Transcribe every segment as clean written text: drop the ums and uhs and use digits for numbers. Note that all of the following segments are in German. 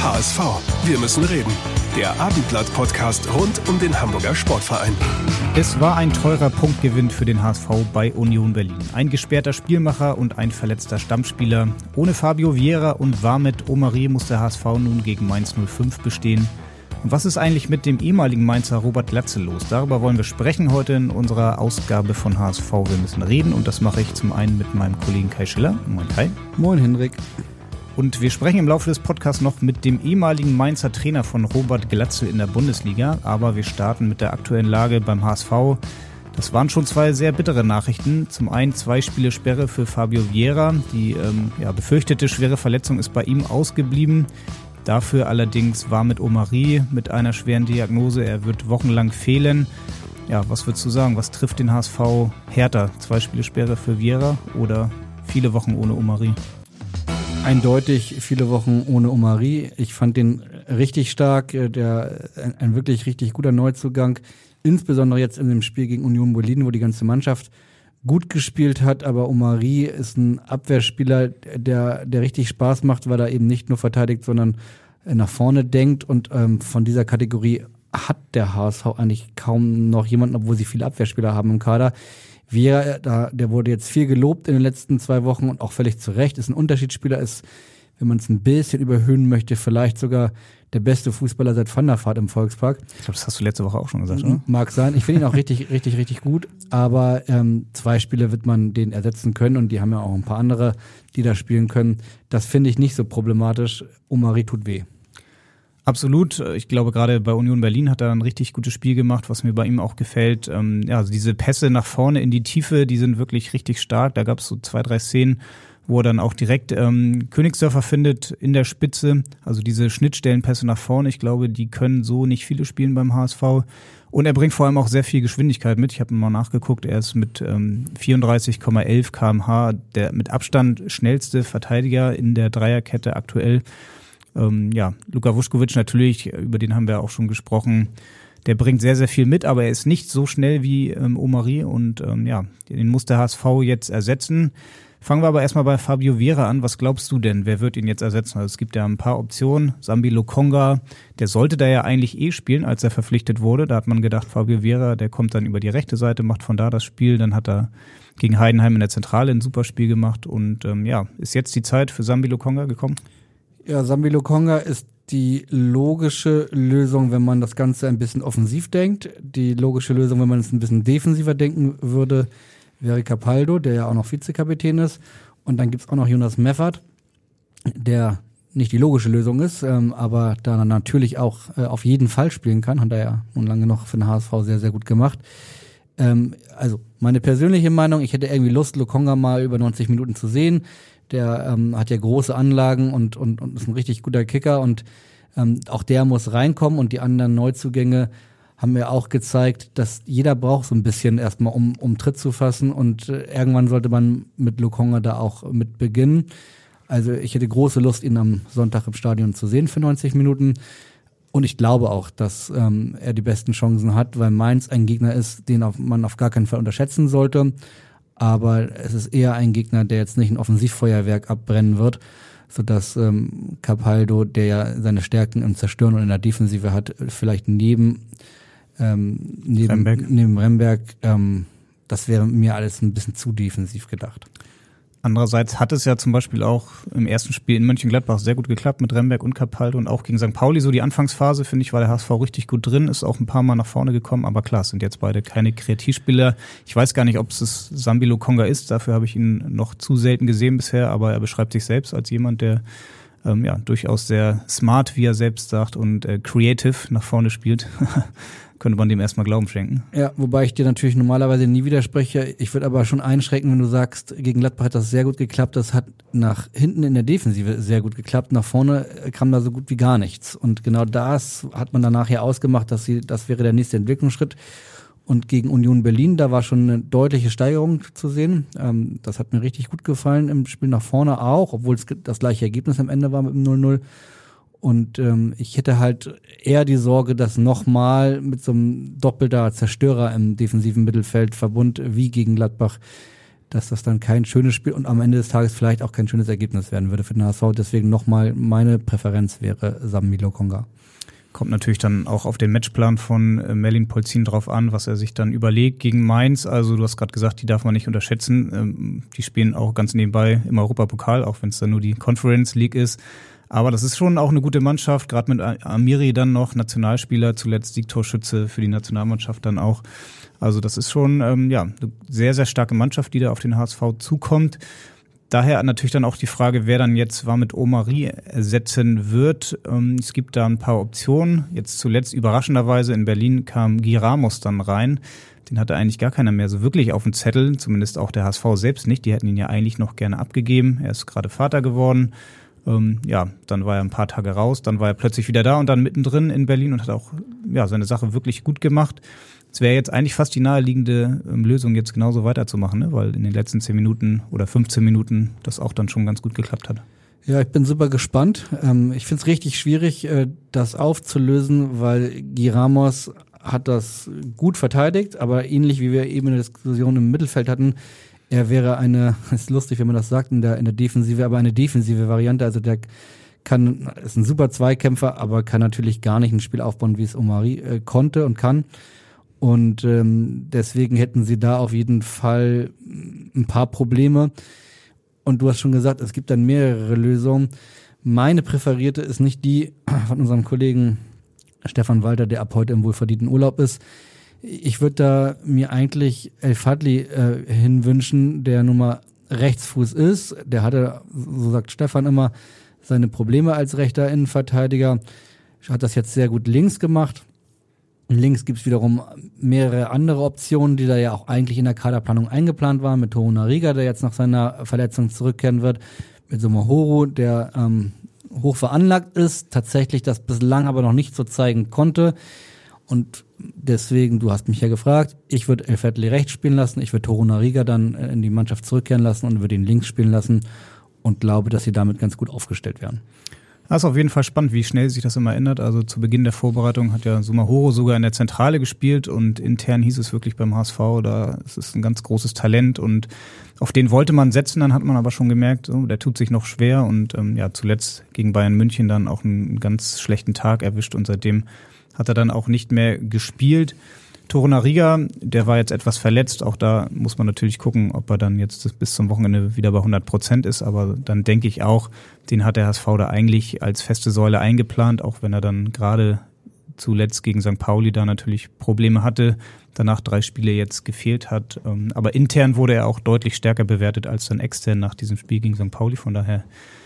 HSV, wir müssen reden. Der Abendblatt-Podcast rund um den Hamburger Sportverein. Es war ein teurer Punktgewinn für den HSV bei Union Berlin. Ein gesperrter Spielmacher und ein verletzter Stammspieler. Ohne Fabio Vieira und Warmet Omari muss der HSV nun gegen Mainz 05 bestehen. Und was ist eigentlich mit dem ehemaligen Mainzer Robert Glatzel los? Darüber wollen wir sprechen heute in unserer Ausgabe von HSV. Wir müssen reden und das mache ich zum einen mit meinem Kollegen Kai Schiller. Moin Kai. Moin Hendrik. Und wir sprechen im Laufe des Podcasts noch mit dem ehemaligen Mainzer Trainer von Robert Glatzel in der Bundesliga. Aber wir starten mit der aktuellen Lage beim HSV. Das waren schon zwei sehr bittere Nachrichten. Zum einen 2 Spiele Sperre für Fabio Vieira. Die befürchtete schwere Verletzung ist bei ihm ausgeblieben. Dafür allerdings Warmet Omari mit einer schweren Diagnose. Er wird wochenlang fehlen. Ja, was würdest du sagen? Was trifft den HSV härter? 2 Spiele Sperre für Vieira oder viele Wochen ohne Omari? Eindeutig viele Wochen ohne Omari. Ich fand den richtig stark, ein wirklich richtig guter Neuzugang. Insbesondere jetzt in dem Spiel gegen Union Berlin, wo die ganze Mannschaft gut gespielt hat. Aber Omari ist ein Abwehrspieler, der richtig Spaß macht, weil er eben nicht nur verteidigt, sondern nach vorne denkt. Und von dieser Kategorie hat der HSV eigentlich kaum noch jemanden, obwohl sie viele Abwehrspieler haben im Kader. Vieira, der wurde jetzt viel gelobt in den letzten 2 Wochen und auch völlig zu Recht, ist ein Unterschiedsspieler, ist, wenn man es ein bisschen überhöhen möchte, vielleicht sogar der beste Fußballer seit Van der Vaart im Volkspark. Ich glaube, das hast du letzte Woche auch schon gesagt, oder? Mag sein. Ich finde ihn auch richtig gut, aber 2 Spiele wird man den ersetzen können und die haben ja auch ein paar andere, die da spielen können. Das finde ich nicht so problematisch. Omari tut weh. Absolut. Ich glaube, gerade bei Union Berlin hat er ein richtig gutes Spiel gemacht, was mir bei ihm auch gefällt. Also diese Pässe nach vorne in die Tiefe, die sind wirklich richtig stark. Da gab es so 2, 3 Szenen, wo er dann auch direkt Königsdörfer findet in der Spitze. Also diese Schnittstellenpässe nach vorne, ich glaube, die können so nicht viele spielen beim HSV. Und er bringt vor allem auch sehr viel Geschwindigkeit mit. Ich habe mal nachgeguckt, er ist mit 34,11 km/h der mit Abstand schnellste Verteidiger in der Dreierkette aktuell. Luka Vuskovic natürlich, über den haben wir auch schon gesprochen, der bringt sehr, sehr viel mit, aber er ist nicht so schnell wie Omari und den muss der HSV jetzt ersetzen. Fangen wir aber erstmal bei Fabio Vieira an. Was glaubst du denn, wer wird ihn jetzt ersetzen? Also es gibt ja ein paar Optionen. Sambi Lokonga, der sollte da ja eigentlich spielen, als er verpflichtet wurde. Da hat man gedacht, Fabio Vieira, der kommt dann über die rechte Seite, macht von da das Spiel. Dann hat er gegen Heidenheim in der Zentrale ein super Spiel gemacht und ist jetzt die Zeit für Sambi Lokonga gekommen? Ja, Sambi Lokonga ist die logische Lösung, wenn man das Ganze ein bisschen offensiv denkt. Die logische Lösung, wenn man es ein bisschen defensiver denken würde, wäre Capaldo, der ja auch noch Vizekapitän ist. Und dann gibt's auch noch Jonas Meffert, der nicht die logische Lösung ist, aber da natürlich auch auf jeden Fall spielen kann. Hat er ja nun lange noch für den HSV sehr, sehr gut gemacht. Also meine persönliche Meinung, ich hätte irgendwie Lust, Lokonga mal über 90 Minuten zu sehen. Der hat ja große Anlagen und ist ein richtig guter Kicker und auch der muss reinkommen und die anderen Neuzugänge haben mir auch gezeigt, dass jeder braucht so ein bisschen erstmal, um Tritt zu fassen und irgendwann sollte man mit Lokonga da auch mit beginnen. Also ich hätte große Lust, ihn am Sonntag im Stadion zu sehen für 90 Minuten und ich glaube auch, dass er die besten Chancen hat, weil Mainz ein Gegner ist, den man auf gar keinen Fall unterschätzen sollte. Aber es ist eher ein Gegner, der jetzt nicht ein Offensivfeuerwerk abbrennen wird, sodass Capaldo, der ja seine Stärken im Zerstören und in der Defensive hat, vielleicht neben Remberg, das wäre mir alles ein bisschen zu defensiv gedacht. Andererseits hat es ja zum Beispiel auch im ersten Spiel in Mönchengladbach sehr gut geklappt mit Remberg und Capaldo und auch gegen St. Pauli. So die Anfangsphase, finde ich, war der HSV richtig gut drin, ist auch ein paar Mal nach vorne gekommen. Aber klar, es sind jetzt beide keine Kreativspieler. Ich weiß gar nicht, ob es Sambi Lokonga ist. Dafür habe ich ihn noch zu selten gesehen bisher. Aber er beschreibt sich selbst als jemand, der durchaus sehr smart, wie er selbst sagt, und creative nach vorne spielt. Könnte man dem erstmal Glauben schenken. Ja, wobei ich dir natürlich normalerweise nie widerspreche. Ich würde aber schon einschränken, wenn du sagst, gegen Gladbach hat das sehr gut geklappt. Das hat nach hinten in der Defensive sehr gut geklappt. Nach vorne kam da so gut wie gar nichts. Und genau das hat man danach ja ausgemacht, das wäre der nächste Entwicklungsschritt. Und gegen Union Berlin, da war schon eine deutliche Steigerung zu sehen. Das hat mir richtig gut gefallen im Spiel nach vorne auch, obwohl es das gleiche Ergebnis am Ende war mit dem 0-0. Und ich hätte halt eher die Sorge, dass nochmal mit so einem doppelter Zerstörer im defensiven Mittelfeldverbund wie gegen Gladbach dass das dann kein schönes Spiel und am Ende des Tages vielleicht auch kein schönes Ergebnis werden würde für den HSV. Deswegen nochmal, meine Präferenz wäre Sami Lokonga. Kommt natürlich dann auch auf den Matchplan von Merlin Polzin drauf an, was er sich dann überlegt gegen Mainz. Also du hast gerade gesagt, die darf man nicht unterschätzen. Die spielen auch ganz nebenbei im Europapokal, auch wenn es dann nur die Conference League ist. Aber das ist schon auch eine gute Mannschaft, gerade mit Amiri dann noch, Nationalspieler, zuletzt Siegtorschütze für die Nationalmannschaft dann auch. Also das ist schon eine sehr, sehr starke Mannschaft, die da auf den HSV zukommt. Daher natürlich dann auch die Frage, wer dann jetzt Wamit Omari ersetzen wird. Es gibt da ein paar Optionen. Jetzt zuletzt überraschenderweise in Berlin kam Guy Ramos dann rein. Den hatte eigentlich gar keiner mehr so wirklich auf dem Zettel, zumindest auch der HSV selbst nicht. Die hätten ihn ja eigentlich noch gerne abgegeben. Er ist gerade Vater geworden. Dann war er ein paar Tage raus, dann war er plötzlich wieder da und dann mittendrin in Berlin und hat auch seine Sache wirklich gut gemacht. Es wäre jetzt eigentlich fast die naheliegende Lösung, jetzt genauso weiterzumachen, ne? Weil in den letzten 10 Minuten oder 15 Minuten das auch dann schon ganz gut geklappt hat. Ja, ich bin super gespannt. Ich finde es richtig schwierig, das aufzulösen, weil Guy Ramos hat das gut verteidigt, aber ähnlich wie wir eben in der Diskussion im Mittelfeld hatten, er wäre ist lustig, wenn man das sagt, in der Defensive, aber eine defensive Variante, also der ist ein super Zweikämpfer, aber kann natürlich gar nicht ein Spiel aufbauen, wie es Omari konnte und kann. Und deswegen hätten sie da auf jeden Fall ein paar Probleme. Und du hast schon gesagt, es gibt dann mehrere Lösungen. Meine präferierte ist nicht die von unserem Kollegen Stefan Walter, der ab heute im wohlverdienten Urlaub ist. Ich würde da mir eigentlich El Fadli hinwünschen, der nun mal Rechtsfuß ist. Der hatte, so sagt Stefan immer, seine Probleme als rechter Innenverteidiger. Hat das jetzt sehr gut links gemacht. Links gibt's wiederum mehrere andere Optionen, die da ja auch eigentlich in der Kaderplanung eingeplant waren, mit Torunariga, der jetzt nach seiner Verletzung zurückkehren wird, mit Somohoro, der hoch veranlagt ist, tatsächlich das bislang aber noch nicht so zeigen konnte. Und deswegen, du hast mich ja gefragt, ich würde El Fadli rechts spielen lassen, ich würde Torunariga dann in die Mannschaft zurückkehren lassen und würde ihn links spielen lassen und glaube, dass sie damit ganz gut aufgestellt werden. Das ist auf jeden Fall spannend, wie schnell sich das immer ändert. Also zu Beginn der Vorbereitung hat ja Somohoro sogar in der Zentrale gespielt und intern hieß es wirklich beim HSV, es ist ein ganz großes Talent und auf den wollte man setzen, dann hat man aber schon gemerkt, der tut sich noch schwer und zuletzt gegen Bayern München dann auch einen ganz schlechten Tag erwischt und seitdem hat er dann auch nicht mehr gespielt. Torunariga, der war jetzt etwas verletzt. Auch da muss man natürlich gucken, ob er dann jetzt bis zum Wochenende wieder bei 100% ist. Aber dann denke ich auch, den hat der HSV da eigentlich als feste Säule eingeplant, auch wenn er dann gerade zuletzt gegen St. Pauli da natürlich Probleme hatte, danach 3 Spiele jetzt gefehlt hat. Aber intern wurde er auch deutlich stärker bewertet als dann extern nach diesem Spiel gegen St. Pauli. Von daher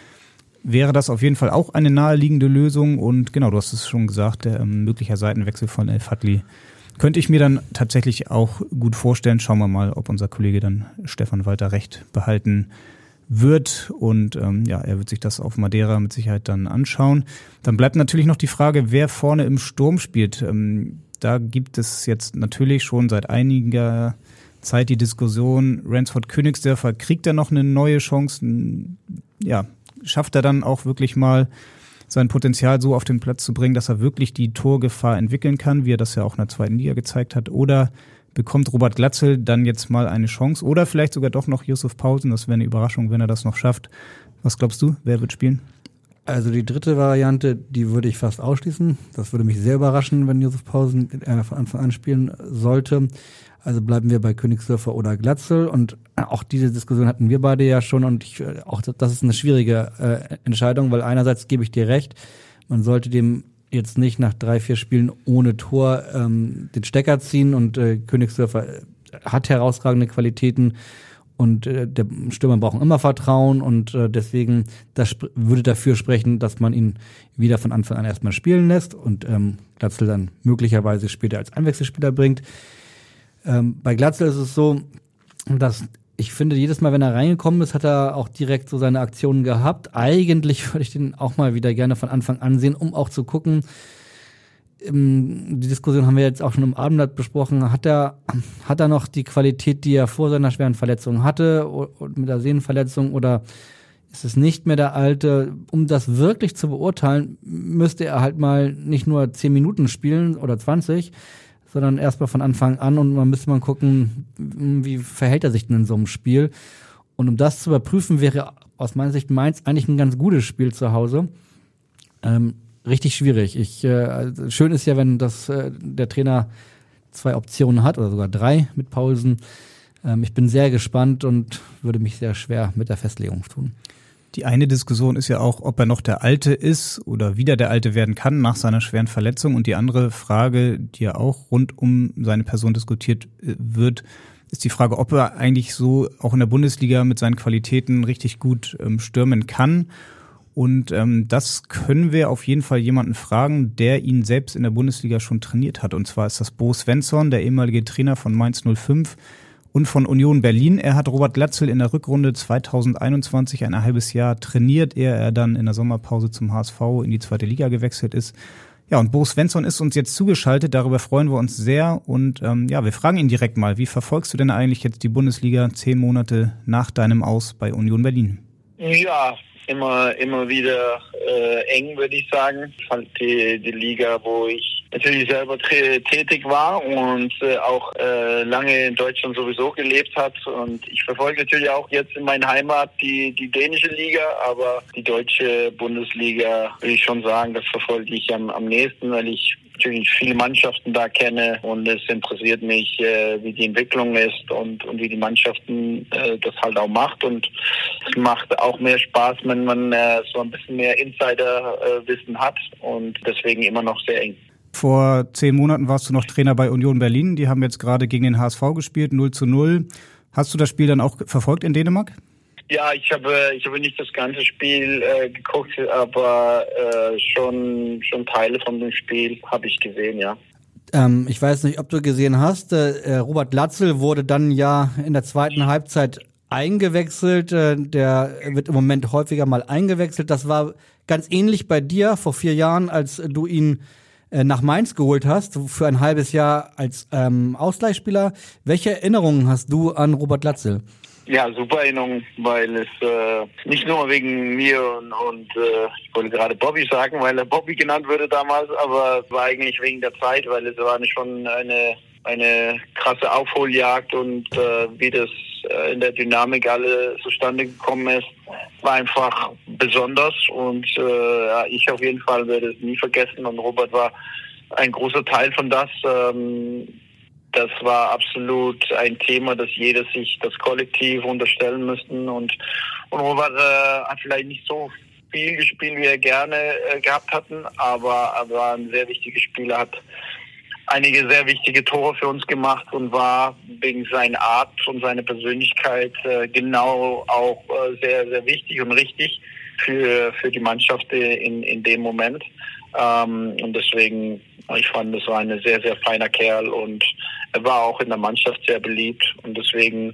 wäre das auf jeden Fall auch eine naheliegende Lösung. Und genau, du hast es schon gesagt, der möglicher Seitenwechsel von El Fadli könnte ich mir dann tatsächlich auch gut vorstellen. Schauen wir mal, ob unser Kollege dann Stefan Walter recht behalten wird. Und er wird sich das auf Madeira mit Sicherheit dann anschauen. Dann bleibt natürlich noch die Frage, wer vorne im Sturm spielt. Da gibt es jetzt natürlich schon seit einiger Zeit die Diskussion, Ransford-Königsdörfer, kriegt er noch eine neue Chance? Schafft er dann auch wirklich mal sein Potenzial so auf den Platz zu bringen, dass er wirklich die Torgefahr entwickeln kann, wie er das ja auch in der 2. Liga gezeigt hat? Oder bekommt Robert Glatzel dann jetzt mal eine Chance? Oder vielleicht sogar doch noch Yusuf Poulsen? Das wäre eine Überraschung, wenn er das noch schafft. Was glaubst du? Wer wird spielen? Also die dritte Variante, die würde ich fast ausschließen. Das würde mich sehr überraschen, wenn Yusuf Poulsen von Anfang an spielen sollte. Also bleiben wir bei Königsdörfer oder Glatzel. Und auch diese Diskussion hatten wir beide ja schon. Und auch das ist eine schwierige Entscheidung, weil einerseits gebe ich dir recht, man sollte dem jetzt nicht nach 3-4 Spielen ohne Tor den Stecker ziehen. Und Königsdörfer hat herausragende Qualitäten. Und der Stürmer braucht immer Vertrauen. Und deswegen, das würde dafür sprechen, dass man ihn wieder von Anfang an erstmal spielen lässt. Und Glatzel dann möglicherweise später als Einwechselspieler bringt. Bei Glatzel ist es so, dass ich finde, jedes Mal, wenn er reingekommen ist, hat er auch direkt so seine Aktionen gehabt. Eigentlich würde ich den auch mal wieder gerne von Anfang an sehen, um auch zu gucken. Die Diskussion haben wir jetzt auch schon im Abendblatt besprochen. Hat er noch die Qualität, die er vor seiner schweren Verletzung hatte, mit der Sehnenverletzung, oder ist es nicht mehr der alte? Um das wirklich zu beurteilen, müsste er halt mal nicht nur 10 Minuten spielen oder 20, sondern erstmal von Anfang an und man müsste mal gucken, wie verhält er sich denn in so einem Spiel. Und um das zu überprüfen, wäre aus meiner Sicht Mainz eigentlich ein ganz gutes Spiel zu Hause. Richtig schwierig. Schön ist ja, wenn der Trainer 2 Optionen hat oder sogar 3 mit Pausen. Ich bin sehr gespannt und würde mich sehr schwer mit der Festlegung tun. Die eine Diskussion ist ja auch, ob er noch der Alte ist oder wieder der Alte werden kann nach seiner schweren Verletzung. Und die andere Frage, die ja auch rund um seine Person diskutiert wird, ist die Frage, ob er eigentlich so auch in der Bundesliga mit seinen Qualitäten richtig gut stürmen kann. Und das können wir auf jeden Fall jemanden fragen, der ihn selbst in der Bundesliga schon trainiert hat. Und zwar ist das Bo Svensson, der ehemalige Trainer von Mainz 05 und von Union Berlin. Er hat Robert Glatzel in der Rückrunde 2021 ein halbes Jahr trainiert, ehe er dann in der Sommerpause zum HSV in die 2. Liga gewechselt ist. Ja, und Bo Svensson ist uns jetzt zugeschaltet, darüber freuen wir uns sehr. Und wir fragen ihn direkt mal, wie verfolgst du denn eigentlich jetzt die Bundesliga 10 Monate nach deinem Aus bei Union Berlin? Ja, immer wieder eng, würde ich sagen. Ich fand die Liga, wo ich natürlich selber tätig war und auch lange in Deutschland sowieso gelebt hat. Und ich verfolge natürlich auch jetzt in meiner Heimat die dänische Liga, aber die deutsche Bundesliga, will ich schon sagen, das verfolge ich am nächsten, weil ich natürlich viele Mannschaften da kenne und es interessiert mich, wie die Entwicklung ist und wie die Mannschaften das halt auch macht. Und es macht auch mehr Spaß, wenn man so ein bisschen mehr Insiderwissen hat und deswegen immer noch sehr eng. Vor 10 Monaten warst du noch Trainer bei Union Berlin. Die haben jetzt gerade gegen den HSV gespielt, 0:0. Hast du das Spiel dann auch verfolgt in Dänemark? Ja, ich habe nicht das ganze Spiel geguckt, aber schon Teile von dem Spiel habe ich gesehen, ja. Ich weiß nicht, ob du gesehen hast, Robert Glatzel wurde dann ja in der zweiten Halbzeit eingewechselt. Der wird im Moment häufiger mal eingewechselt. Das war ganz ähnlich bei dir vor 4 Jahren, als du ihn nach Mainz geholt hast, für ein halbes Jahr als Ausgleichsspieler. Welche Erinnerungen hast du an Robert Glatzel? Ja, super Erinnerung, weil es nicht nur wegen mir und ich wollte gerade Bobby sagen, weil er Bobby genannt wurde damals, aber es war eigentlich wegen der Zeit, weil es war schon eine krasse Aufholjagd und wie das in der Dynamik alle zustande gekommen ist, war einfach besonders und ich auf jeden Fall werde es nie vergessen und Robert war ein großer Teil von das. Das war absolut ein Thema, dass jeder sich das Kollektiv unterstellen müssten und Robert hat vielleicht nicht so viel gespielt, wie er gerne gehabt hatten, aber er war ein sehr wichtiger Spieler, hat einige sehr wichtige Tore für uns gemacht und war wegen seiner Art und seiner Persönlichkeit genau auch sehr, sehr wichtig und richtig für die Mannschaft in dem Moment. Und deswegen, ich fand, das war ein sehr, sehr feiner Kerl und er war auch in der Mannschaft sehr beliebt und deswegen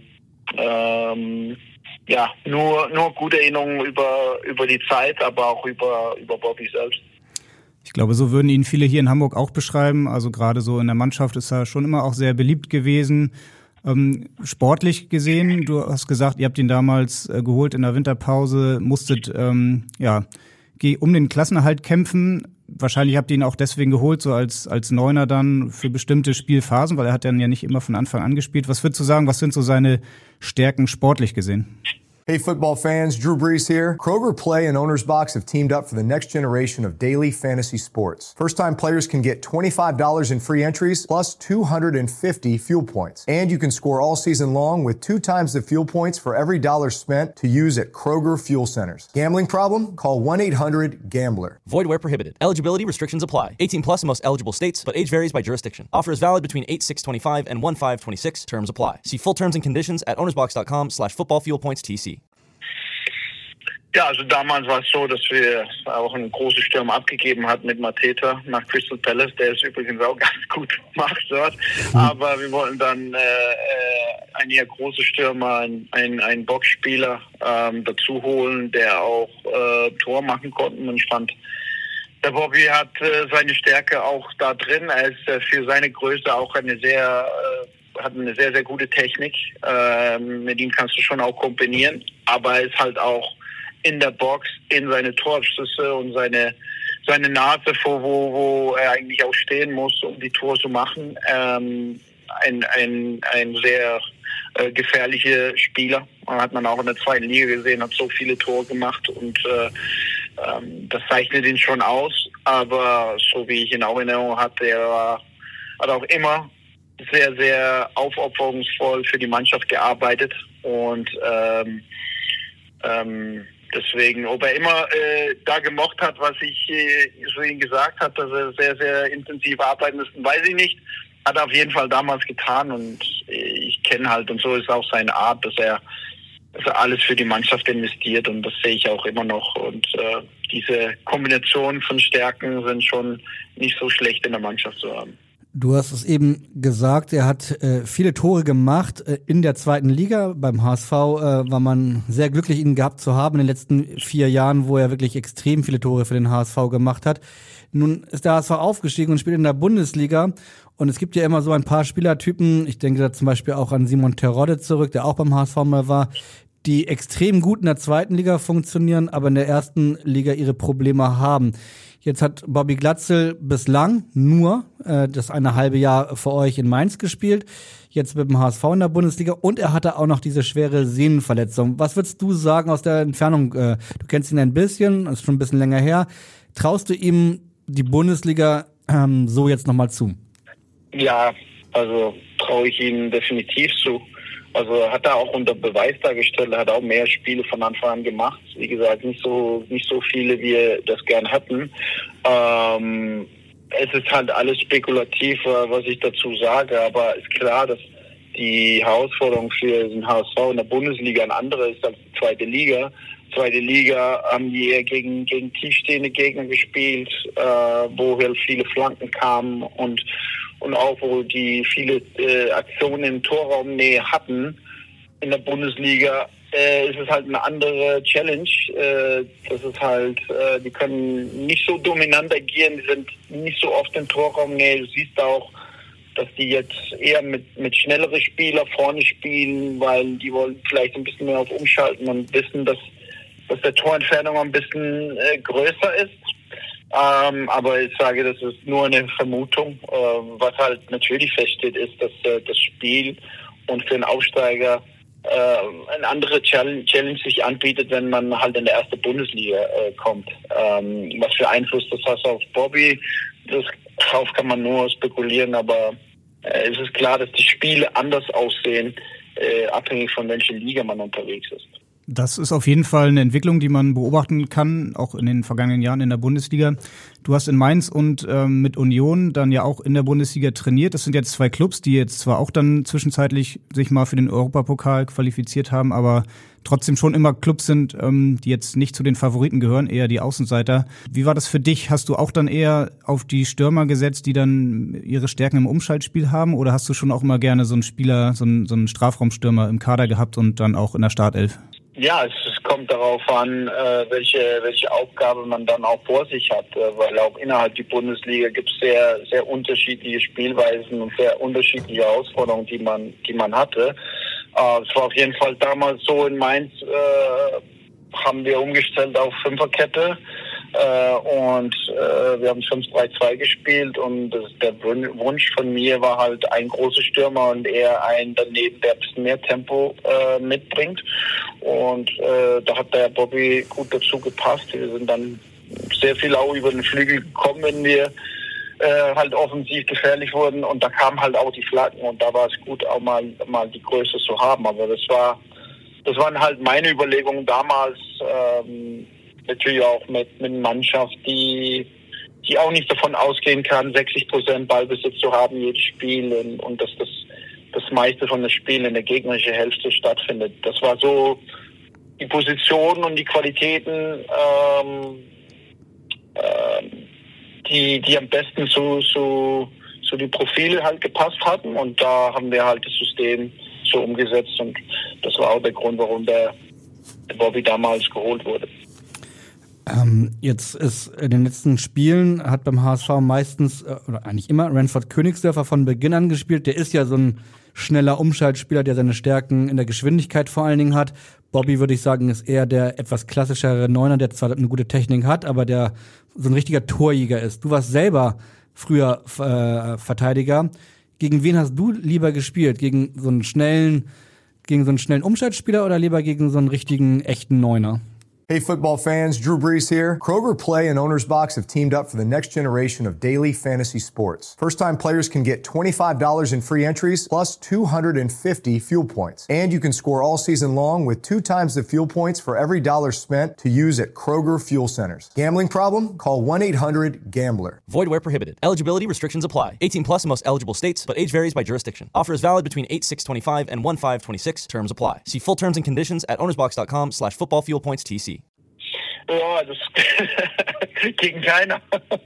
nur gute Erinnerungen über die Zeit, aber auch über Bobby selbst. Ich glaube, so würden ihn viele hier in Hamburg auch beschreiben. Also gerade so in der Mannschaft ist er schon immer auch sehr beliebt gewesen. Sportlich gesehen, du hast gesagt, ihr habt ihn damals geholt in der Winterpause, musstet um den Klassenerhalt kämpfen. Wahrscheinlich habt ihr ihn auch deswegen geholt, so als Neuner dann für bestimmte Spielphasen, weil er hat dann ja nicht immer von Anfang an gespielt. Was würdest du sagen, was sind so seine Stärken sportlich gesehen? Hey football fans, Drew Brees here. Kroger Play and Owner's Box have teamed up for the next generation of daily fantasy sports. First-time players can get $25 in free entries plus 250 fuel points. And you can score all season long with 2 times the fuel points for every dollar spent to use at Kroger Fuel Centers. Gambling problem? Call 1-800-GAMBLER. Void where prohibited. Eligibility restrictions apply. 18 plus in most eligible states, but age varies by jurisdiction. Offer is valid between 8/6/25 and 1/5/26. Terms apply. See full terms and conditions at ownersbox.com/footballfuelpointstc. Ja, also damals war es so, dass wir auch einen großen Stürmer abgegeben hatten mit Mateta nach Crystal Palace, der es übrigens auch ganz gut macht dort. Aber wir wollten dann einen eher großen Stürmer, einen Boxspieler dazu holen, der auch Tor machen konnte. Und ich fand, der Bobby hat seine Stärke auch da drin. Er ist für seine Größe auch hat eine sehr, sehr gute Technik. Mit ihm kannst du schon auch kombinieren. Aber er ist halt auch in der Box, in seine Torabschlüsse und seine seine Nase vor, wo er eigentlich auch stehen muss, um die Tore zu machen. Ein sehr gefährlicher Spieler. Hat man auch in der zweiten Liga gesehen, hat so viele Tore gemacht und das zeichnet ihn schon aus. Aber so wie ich ihn auch in Erinnerung hatte, hat auch immer sehr, sehr aufopferungsvoll für die Mannschaft gearbeitet und deswegen, ob er immer da gemocht hat, was ich so ihm gesagt habe, dass er sehr, sehr intensiv arbeiten müsste, weiß ich nicht. Hat er auf jeden Fall damals getan und ich kenne halt, und so ist auch seine Art, dass er alles für die Mannschaft investiert und das sehe ich auch immer noch. Und diese Kombination von Stärken sind schon nicht so schlecht in der Mannschaft zu haben. Du hast es eben gesagt, er hat viele Tore gemacht in der zweiten Liga. Beim HSV war man sehr glücklich, ihn gehabt zu haben in den letzten 4 Jahren, wo er wirklich extrem viele Tore für den HSV gemacht hat. Nun ist der HSV aufgestiegen und spielt in der Bundesliga. Und es gibt ja immer so ein paar Spielertypen, ich denke da zum Beispiel auch an Simon Terodde zurück, der auch beim HSV mal war, die extrem gut in der zweiten Liga funktionieren, aber in der ersten Liga ihre Probleme haben. Jetzt hat Bobby Glatzel bislang nur das eine halbe Jahr für euch in Mainz gespielt, jetzt mit dem HSV in der Bundesliga und er hatte auch noch diese schwere Sehnenverletzung. Was würdest du sagen aus der Entfernung? Du kennst ihn ein bisschen, ist schon ein bisschen länger her. Traust du ihm die Bundesliga so jetzt nochmal zu? Ja, also traue ich ihm definitiv zu. Also hat er auch unter Beweis dargestellt, er hat auch mehr Spiele von Anfang an gemacht. Wie gesagt, nicht so viele, wie wir das gern hätten. Es ist halt alles spekulativ, was ich dazu sage, aber ist klar, dass die Herausforderung für den HSV in der Bundesliga eine andere ist als die zweite Liga. Zweite Liga haben die eher gegen tiefstehende Gegner gespielt, wo halt viele Flanken kamen und auch wo die viele Aktionen in Torraumnähe hatten. In der Bundesliga ist es halt eine andere Challenge. Das ist halt, die können nicht so dominant agieren, die sind nicht so oft in Torraumnähe. Du siehst auch, dass die jetzt eher mit schnelleren Spielern vorne spielen, weil die wollen vielleicht ein bisschen mehr auf Umschalten und wissen, dass der Torentfernung ein bisschen größer ist. Aber ich sage, das ist nur eine Vermutung. Was halt natürlich feststeht, ist, dass das Spiel und für einen Aufsteiger eine andere Challenge sich anbietet, wenn man halt in der ersten Bundesliga kommt. Was für Einfluss das hat auf Bobby, darauf kann man nur spekulieren, aber es ist klar, dass die Spiele anders aussehen, abhängig von welcher Liga man unterwegs ist. Das ist auf jeden Fall eine Entwicklung, die man beobachten kann, auch in den vergangenen Jahren in der Bundesliga. Du hast in Mainz und mit Union dann ja auch in der Bundesliga trainiert. Das sind jetzt 2 Clubs, die jetzt zwar auch dann zwischenzeitlich sich mal für den Europapokal qualifiziert haben, aber trotzdem schon immer Clubs sind, die jetzt nicht zu den Favoriten gehören, eher die Außenseiter. Wie war das für dich? Hast du auch dann eher auf die Stürmer gesetzt, die dann ihre Stärken im Umschaltspiel haben? Oder hast du schon auch immer gerne so einen Spieler, so einen Strafraumstürmer im Kader gehabt und dann auch in der Startelf? Ja, es kommt darauf an, welche Aufgabe man dann auch vor sich hat, weil auch innerhalb der Bundesliga gibt es sehr, sehr unterschiedliche Spielweisen und sehr unterschiedliche Herausforderungen, die man hatte. Es war auf jeden Fall damals so in Mainz, haben wir umgestellt auf Fünferkette und wir haben 5-3-2 gespielt und der Wunsch von mir war halt ein großer Stürmer und eher ein daneben, der ein bisschen mehr Tempo mitbringt. Und da hat der Bobby gut dazu gepasst. Wir sind dann sehr viel auch über den Flügel gekommen, wenn wir halt offensiv gefährlich wurden. Und da kamen halt auch die Flanken und da war es gut, auch mal die Größe zu haben. Aber das waren halt meine Überlegungen damals, natürlich auch mit einer Mannschaft, die auch nicht davon ausgehen kann, 60% Ballbesitz zu haben jedes Spiel und dass das meiste von den Spielen in der gegnerischen Hälfte stattfindet. Das war so die Position und die Qualitäten, die am besten zu die Profile halt gepasst hatten und da haben wir halt das System so umgesetzt und das war auch der Grund, warum der Bobby damals geholt wurde. Jetzt ist in den letzten Spielen hat beim HSV meistens, oder eigentlich immer, Ransford Königsdörfer von Beginn an gespielt. Der ist ja so ein schneller Umschaltspieler, der seine Stärken in der Geschwindigkeit vor allen Dingen hat. Bobby, würde ich sagen, ist eher der etwas klassischere Neuner, der zwar eine gute Technik hat, aber der so ein richtiger Torjäger ist. Du warst selber früher Verteidiger. Gegen wen hast du lieber gespielt? Gegen so einen schnellen Umschaltspieler oder lieber gegen so einen richtigen, echten Neuner? Hey football fans, Drew Brees here. Kroger Play and Owner's Box have teamed up for the next generation of daily fantasy sports. First-time players can get $25 in free entries plus 250 fuel points. And you can score all season long with 2 times the fuel points for every dollar spent to use at Kroger Fuel Centers. Gambling problem? Call 1-800-GAMBLER. Void where prohibited. Eligibility restrictions apply. 18 plus in most eligible states, but age varies by jurisdiction. Offer is valid between 8/6/25 and 1/5/26. Terms apply. See full terms and conditions at ownersbox.com/footballfuelpoints.tc. Ja, das gegen keiner.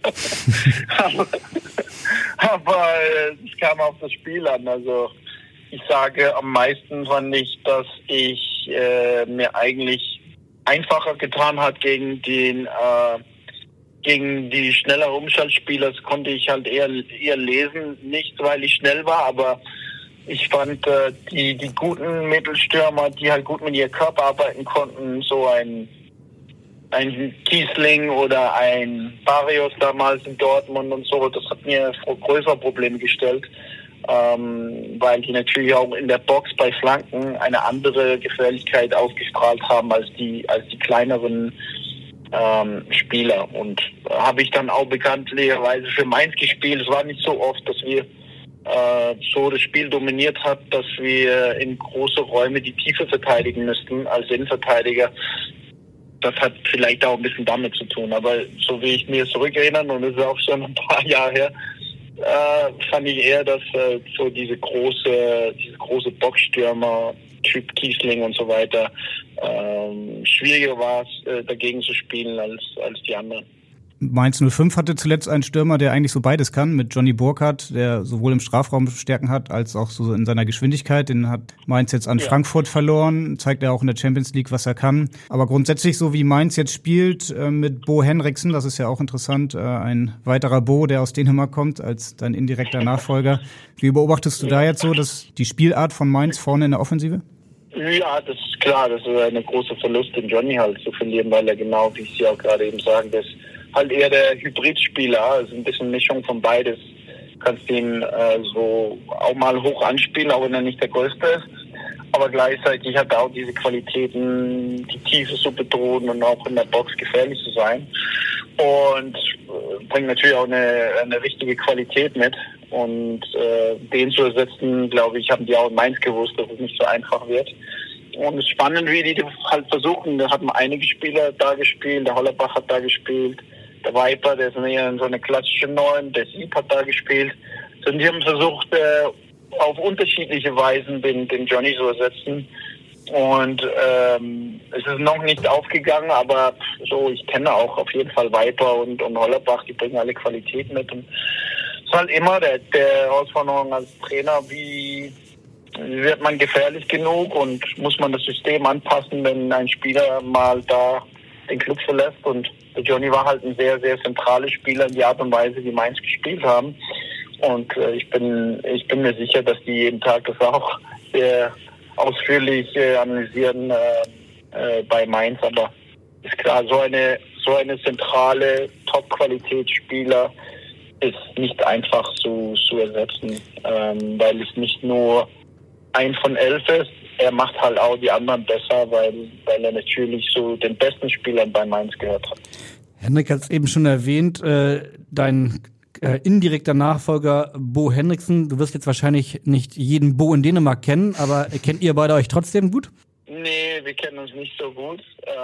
aber es kam auf das Spiel an. Also ich sage, am meisten fand ich, dass ich mir eigentlich einfacher getan hat gegen die schnelleren Umschaltspieler. Das konnte ich halt eher lesen. Nicht, weil ich schnell war, aber ich fand die guten Mittelstürmer, die halt gut mit ihrem Körper arbeiten konnten, so ein Kiesling oder ein Barrios damals in Dortmund und so, das hat mir größere Probleme gestellt, weil die natürlich auch in der Box bei Flanken eine andere Gefährlichkeit ausgestrahlt haben als die kleineren Spieler. Und habe ich dann auch bekanntlicherweise für Mainz gespielt. Es war nicht so oft, dass wir so das Spiel dominiert hat, dass wir in große Räume die Tiefe verteidigen müssten als Innenverteidiger. Das hat vielleicht auch ein bisschen damit zu tun. Aber so wie ich mir zurückerinnere, und das ist auch schon ein paar Jahre her, fand ich eher, dass so diese große Boxstürmer, Typ Kiesling und so weiter, schwieriger war es, dagegen zu spielen als die anderen. Mainz 05 hatte zuletzt einen Stürmer, der eigentlich so beides kann, mit Johnny Burkhardt, der sowohl im Strafraum Stärken hat, als auch so in seiner Geschwindigkeit. Den hat Mainz jetzt an Frankfurt verloren, zeigt er auch in der Champions League, was er kann. Aber grundsätzlich, so wie Mainz jetzt spielt, mit Bo Henriksen, das ist ja auch interessant, ein weiterer Bo, der aus Dänemark kommt, als dein indirekter Nachfolger. Wie beobachtest du da jetzt so die Spielart von Mainz vorne in der Offensive? Ja, das ist klar, das ist eine große Verlust, den Johnny halt zu verlieren, weil er genau, wie ich Sie auch gerade eben sagen, das halt eher der Hybridspieler, also ein bisschen Mischung von beides. Kannst ihn so auch mal hoch anspielen, auch wenn er nicht der Größte ist. Aber gleichzeitig hat er auch diese Qualitäten, die Tiefe zu bedrohen und auch in der Box gefährlich zu sein. Und bringt natürlich auch eine richtige Qualität mit. Und den zu ersetzen, glaube ich, haben die auch in Mainz gewusst, dass es nicht so einfach wird. Und es ist spannend, wie die halt versuchen. Da hatten einige Spieler da gespielt, der Hollerbach hat da gespielt, der Viper, der ist eher so eine klassische Neun, der Sieb hat da gespielt. Und die haben versucht, auf unterschiedliche Weisen den Johnny zu ersetzen. Und es ist noch nicht aufgegangen, aber so, ich kenne auch auf jeden Fall Viper und Hollerbach, die bringen alle Qualität mit. Und es ist halt immer der Herausforderung als Trainer, wie wird man gefährlich genug und muss man das System anpassen, wenn ein Spieler mal da den Club verlässt. Und der Johnny war halt ein sehr, sehr zentraler Spieler in die Art und Weise, wie Mainz gespielt haben. Und ich bin mir sicher, dass die jeden Tag das auch sehr ausführlich analysieren bei Mainz. Aber ist klar, so eine zentrale Top-Qualitätsspieler ist nicht einfach zu ersetzen, weil es nicht nur ein von 11 ist. Er macht halt auch die anderen besser, weil er natürlich zu den besten Spielern bei Mainz gehört hat. Henrik hat es eben schon erwähnt, dein indirekter Nachfolger Bo Henriksen. Du wirst jetzt wahrscheinlich nicht jeden Bo in Dänemark kennen, aber kennt ihr beide euch trotzdem gut? Nee, wir kennen uns nicht so gut.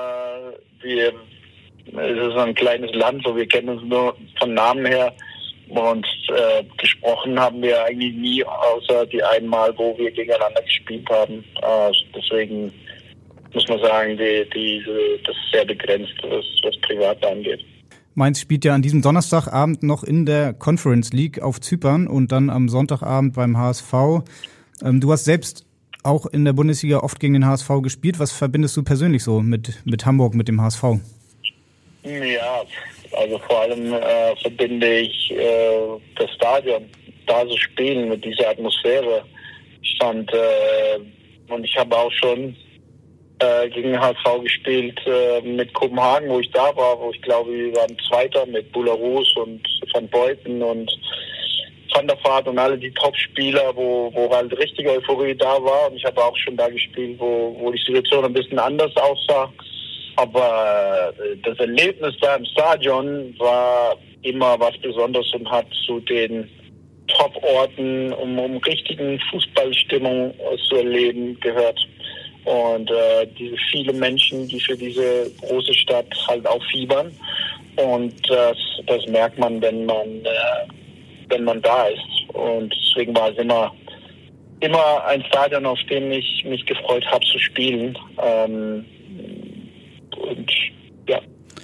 Es ist ein kleines Land, so wir kennen uns nur von Namen her. Und gesprochen haben wir eigentlich nie, außer die einmal, wo wir gegeneinander gespielt haben. Deswegen muss man sagen, das ist sehr begrenzt, was Private angeht. Mainz spielt ja an diesem Donnerstagabend noch in der Conference League auf Zypern und dann am Sonntagabend beim HSV. Du hast selbst auch in der Bundesliga oft gegen den HSV gespielt. Was verbindest du persönlich so mit Hamburg, mit dem HSV? Ja, also vor allem verbinde ich das Stadion, da zu spielen mit dieser Atmosphäre. Und ich habe auch schon gegen den HSV gespielt mit Kopenhagen, wo ich da war, wo ich glaube, wir waren Zweiter mit Bularus und Van Beuten und Van der Vaart und alle die Top-Spieler, wo halt richtige Euphorie da war. Und ich habe auch schon da gespielt, wo die Situation ein bisschen anders aussah. Aber das Erlebnis da im Stadion war immer was Besonderes und hat zu den Top-Orten, um richtigen Fußballstimmung zu erleben, gehört. Und diese viele Menschen, die für diese große Stadt halt auch fiebern. Und das merkt man, wenn man da ist. Und deswegen war es immer ein Stadion, auf dem ich mich gefreut habe zu spielen. Und ja,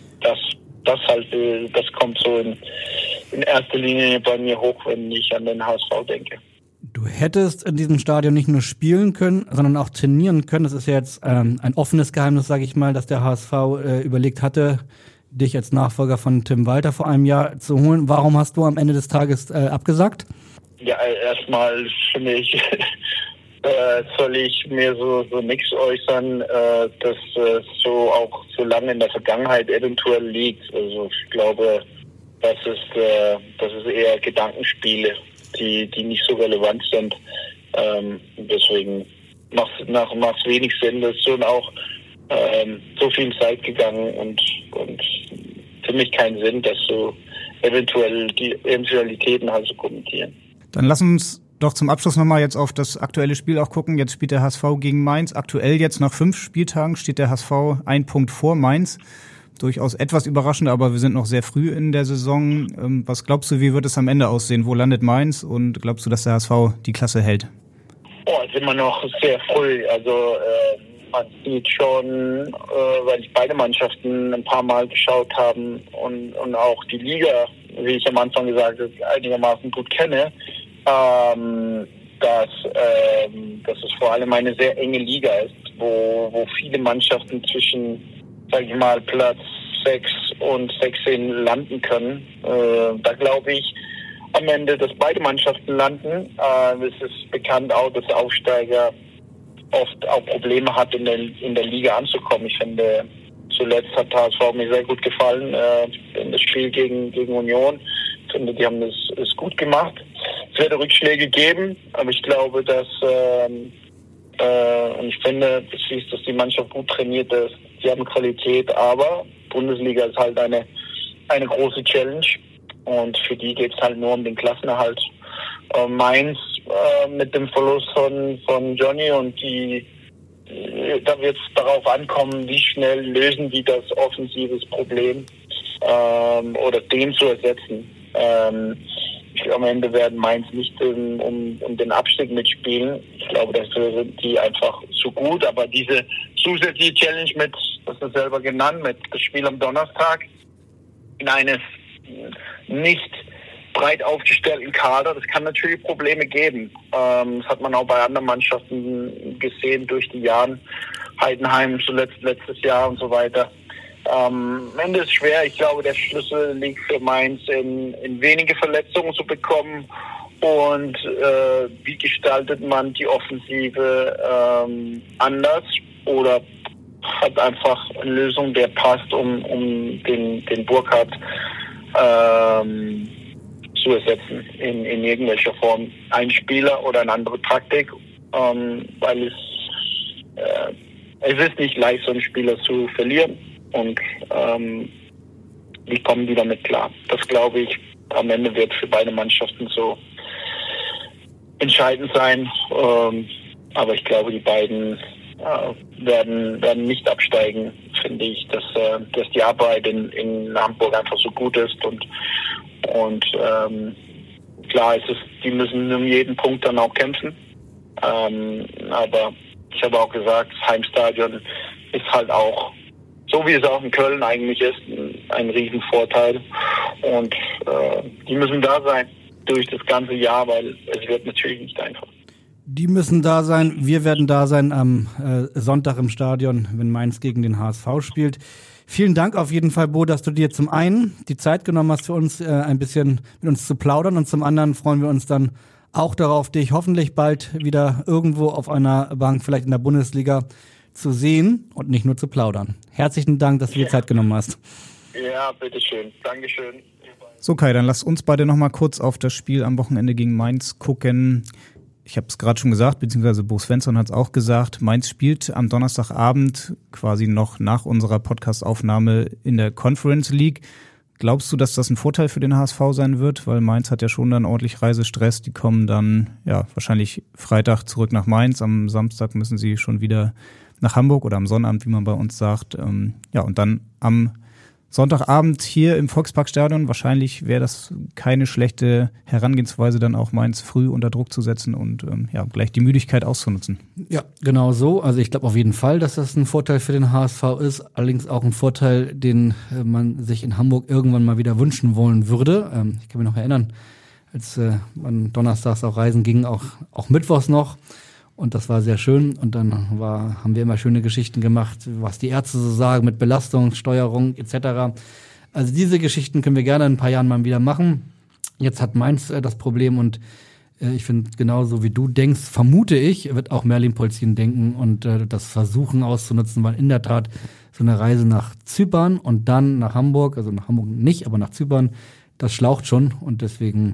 das kommt so in erster Linie bei mir hoch, wenn ich an den HSV denke. Du hättest in diesem Stadion nicht nur spielen können, sondern auch trainieren können. Das ist ja jetzt ein offenes Geheimnis, sage ich mal, dass der HSV überlegt hatte, dich als Nachfolger von Tim Walter vor einem Jahr zu holen. Warum hast du am Ende des Tages abgesagt? Ja, erstmal finde ich, soll ich mir so nichts äußern, dass so auch so lange in der Vergangenheit eventuell liegt. Also ich glaube, das ist eher Gedankenspiele, die nicht so relevant sind. Deswegen macht es wenig Sinn. Das ist schon auch so viel Zeit gegangen und für mich keinen Sinn, dass so eventuell die Eventualitäten halt so kommentieren. Dann lass uns doch zum Abschluss nochmal jetzt auf das aktuelle Spiel auch gucken. Jetzt spielt der HSV gegen Mainz. Aktuell jetzt nach 5 Spieltagen steht der HSV 1 Punkt vor Mainz. Durchaus etwas überraschend, aber wir sind noch sehr früh in der Saison. Was glaubst du, wie wird es am Ende aussehen? Wo landet Mainz und glaubst du, dass der HSV die Klasse hält? Es ist immer noch sehr früh. Also man sieht schon, weil ich beide Mannschaften ein paar Mal geschaut haben und auch die Liga, wie ich am Anfang gesagt habe, einigermaßen gut kenne, dass es vor allem eine sehr enge Liga ist, wo viele Mannschaften zwischen, sag ich mal, Platz 6 und 16 landen können. Da glaube ich am Ende, dass beide Mannschaften landen. Es ist bekannt auch, dass der Aufsteiger oft auch Probleme hat, in der Liga anzukommen. Ich finde, zuletzt hat HSV mir sehr gut gefallen, in das Spiel gegen Union. Ich finde, die haben es gut gemacht. Es wird Rückschläge geben, aber ich glaube, dass und ich finde, dass die Mannschaft gut trainiert ist. Sie haben Qualität, aber Bundesliga ist halt eine große Challenge und für die geht es halt nur um den Klassenerhalt. Mainz mit dem Verlust von Johnny und da wird es darauf ankommen, wie schnell lösen die das offensives Problem oder den zu ersetzen. Am Ende werden Mainz nicht um den Abstieg mitspielen. Ich glaube, dafür sind die einfach zu gut. Aber diese zusätzliche Challenge mit, das ist selber genannt, mit das Spiel am Donnerstag in eines nicht breit aufgestellten Kader, das kann natürlich Probleme geben. Das hat man auch bei anderen Mannschaften gesehen durch die Jahre. Heidenheim zuletzt letztes Jahr und so weiter. Am Ende ist es schwer. Ich glaube, der Schlüssel liegt für Mainz in wenige Verletzungen zu bekommen und wie gestaltet man die Offensive anders oder hat einfach eine Lösung, der passt, um den Burkhardt zu ersetzen in irgendwelcher Form. Ein Spieler oder eine andere Taktik, weil es ist nicht leicht, so einen Spieler zu verlieren. Und wie kommen die damit klar? Das glaube ich, am Ende wird für beide Mannschaften so entscheidend sein. Aber ich glaube, die beiden werden nicht absteigen, finde ich, dass die Arbeit in Hamburg einfach so gut ist und klar ist es, die müssen um jeden Punkt dann auch kämpfen. Aber ich habe auch gesagt, das Heimstadion ist halt auch, so wie es auch in Köln eigentlich ist, ein Riesenvorteil. Und die müssen da sein durch das ganze Jahr, weil es wird natürlich nicht einfach. Die müssen da sein. Wir werden da sein am Sonntag im Stadion, wenn Mainz gegen den HSV spielt. Vielen Dank auf jeden Fall, Bo, dass du dir zum einen die Zeit genommen hast, für uns ein bisschen mit uns zu plaudern und zum anderen freuen wir uns dann auch darauf, dich hoffentlich bald wieder irgendwo auf einer Bank, vielleicht in der Bundesliga, zu sehen und nicht nur zu plaudern. Herzlichen Dank, dass du dir Zeit genommen hast. Ja, bitteschön. Dankeschön. So Kai, dann lass uns beide nochmal kurz auf das Spiel am Wochenende gegen Mainz gucken. Ich habe es gerade schon gesagt, beziehungsweise Bo Svensson hat es auch gesagt, Mainz spielt am Donnerstagabend quasi noch nach unserer Podcast-Aufnahme in der Conference League. Glaubst du, dass das ein Vorteil für den HSV sein wird? Weil Mainz hat ja schon dann ordentlich Reisestress. Die kommen dann ja wahrscheinlich Freitag zurück nach Mainz. Am Samstag müssen sie schon wieder nach Hamburg oder am Sonnabend, wie man bei uns sagt. Ja, und dann am Sonntagabend hier im Volksparkstadion. Wahrscheinlich wäre das keine schlechte Herangehensweise, dann auch Mainz früh unter Druck zu setzen und ja, gleich die Müdigkeit auszunutzen. Ja, genau so. Also ich glaube auf jeden Fall, dass das ein Vorteil für den HSV ist. Allerdings auch ein Vorteil, den man sich in Hamburg irgendwann mal wieder wünschen wollen würde. Ich kann mich noch erinnern, als man donnerstags auch reisen ging, auch mittwochs noch. Und das war sehr schön. Und dann haben wir immer schöne Geschichten gemacht, was die Ärzte so sagen mit Belastungssteuerung etc. Also diese Geschichten können wir gerne in ein paar Jahren mal wieder machen. Jetzt hat Mainz das Problem und ich finde, genauso wie du denkst, vermute ich, wird auch Merlin Polzin denken und das versuchen auszunutzen, weil in der Tat so eine Reise nach Zypern und dann nach Hamburg, also nach Hamburg nicht, aber nach Zypern, das schlaucht schon und deswegen,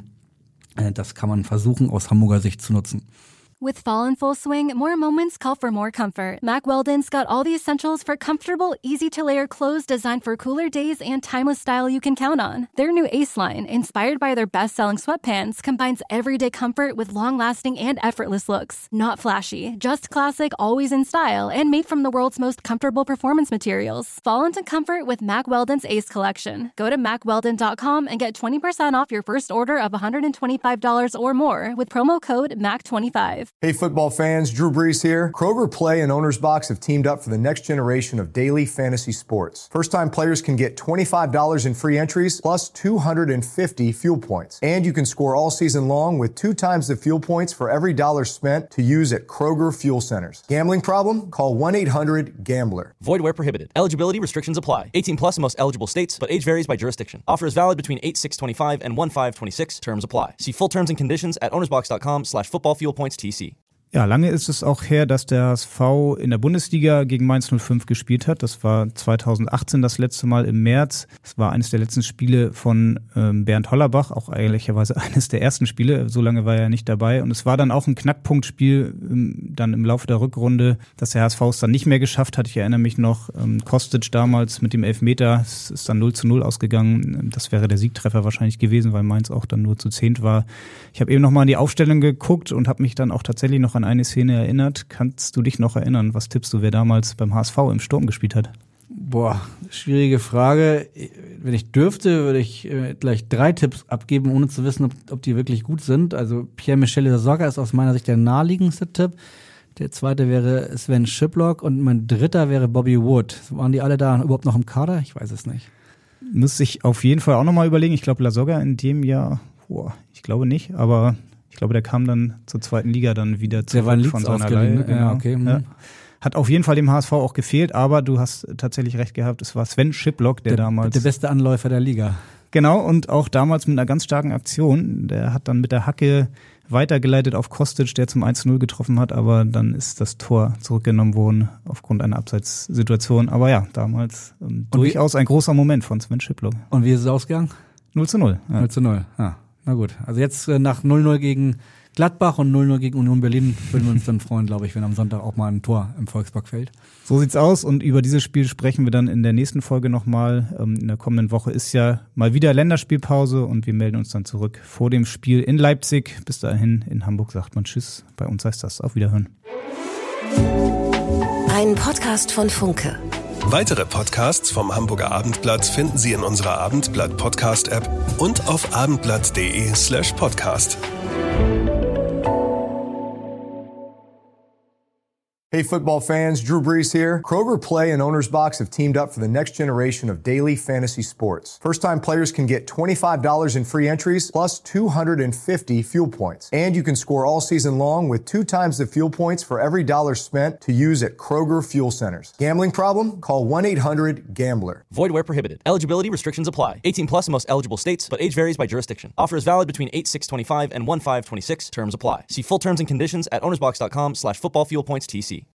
das kann man versuchen, aus Hamburger Sicht zu nutzen. With fall in full swing, more moments call for more comfort. Mack Weldon's got all the essentials for comfortable, easy-to-layer clothes designed for cooler days and timeless style you can count on. Their new Ace line, inspired by their best-selling sweatpants, combines everyday comfort with long-lasting and effortless looks. Not flashy, just classic, always in style, and made from the world's most comfortable performance materials. Fall into comfort with Mack Weldon's Ace collection. Go to MackWeldon.com and get 20% off your first order of $125 or more with promo code MAC25. Hey football fans, Drew Brees here. Kroger Play and Owner's Box have teamed up for the next generation of daily fantasy sports. First-time players can get $25 in free entries plus 250 fuel points. And you can score all season long with 2 times the fuel points for every dollar spent to use at Kroger Fuel Centers. Gambling problem? Call 1-800-GAMBLER. Void where prohibited. Eligibility restrictions apply. 18 plus in most eligible states, but age varies by jurisdiction. Offer is valid between 8/6/25 and 1/5/26. Terms apply. See full terms and conditions at ownersbox.com/footballfuelpoints-TC. Ja, lange ist es auch her, dass der HSV in der Bundesliga gegen Mainz 05 gespielt hat. Das war 2018 das letzte Mal im März. Das war eines der letzten Spiele von Bernd Hollerbach, auch ehrlicherweise eines der ersten Spiele. So lange war er nicht dabei. Und es war dann auch ein Knackpunktspiel dann im Laufe der Rückrunde, dass der HSV es dann nicht mehr geschafft hat. Ich erinnere mich noch, Kostic damals mit dem Elfmeter, es ist dann 0:0 ausgegangen. Das wäre der Siegtreffer wahrscheinlich gewesen, weil Mainz auch dann nur zu 10 war. Ich habe eben noch mal in die Aufstellung geguckt und habe mich dann auch tatsächlich noch an eine Szene erinnert. Kannst du dich noch erinnern? Was tippst du, wer damals beim HSV im Sturm gespielt hat? Boah, schwierige Frage. Wenn ich dürfte, würde ich gleich 3 Tipps abgeben, ohne zu wissen, ob die wirklich gut sind. Also Pierre-Michel Lasogga ist aus meiner Sicht der naheliegendste Tipp. Der zweite wäre Sven Schiplock und mein dritter wäre Bobby Wood. Waren die alle da überhaupt noch im Kader? Ich weiß es nicht. Müsste ich auf jeden Fall auch nochmal überlegen. Ich glaube, Lasogga in dem Jahr, ich glaube nicht, aber ich glaube, der kam dann zur zweiten Liga dann wieder zurück von seiner Leihe. Genau. Ja, okay. Ja. Hat auf jeden Fall dem HSV auch gefehlt, aber du hast tatsächlich recht gehabt, es war Sven Schiplock, der damals... Der beste Anläufer der Liga. Genau, und auch damals mit einer ganz starken Aktion. Der hat dann mit der Hacke weitergeleitet auf Kostic, der zum 1:0 getroffen hat, aber dann ist das Tor zurückgenommen worden aufgrund einer Abseitssituation. Aber ja, damals durchaus ein großer Moment von Sven Schiplock. Und wie ist es ausgegangen? 0:0. Ja. 0:0, ja. Na gut, also jetzt nach 0:0 gegen Gladbach und 0:0 gegen Union Berlin würden wir uns dann freuen, glaube ich, wenn am Sonntag auch mal ein Tor im Volkspark fällt. So sieht's aus und über dieses Spiel sprechen wir dann in der nächsten Folge nochmal. In der kommenden Woche ist ja mal wieder Länderspielpause und wir melden uns dann zurück vor dem Spiel in Leipzig. Bis dahin in Hamburg sagt man Tschüss, bei uns heißt das auf Wiederhören. Ein Podcast von Funke. Weitere Podcasts vom Hamburger Abendblatt finden Sie in unserer Abendblatt-Podcast-App und auf abendblatt.de/podcast. Hey, football fans, Drew Brees here. Kroger Play and Owner's Box have teamed up for the next generation of daily fantasy sports. First-time players can get $25 in free entries plus 250 fuel points. And you can score all season long with 2 times the fuel points for every dollar spent to use at Kroger Fuel Centers. Gambling problem? Call 1-800-GAMBLER. Void where prohibited. Eligibility restrictions apply. 18 plus in most eligible states, but age varies by jurisdiction. Offer is valid between 8/6/25 and 1/5/26. Terms apply. See full terms and conditions at ownersbox.com/footballfuelpointstc.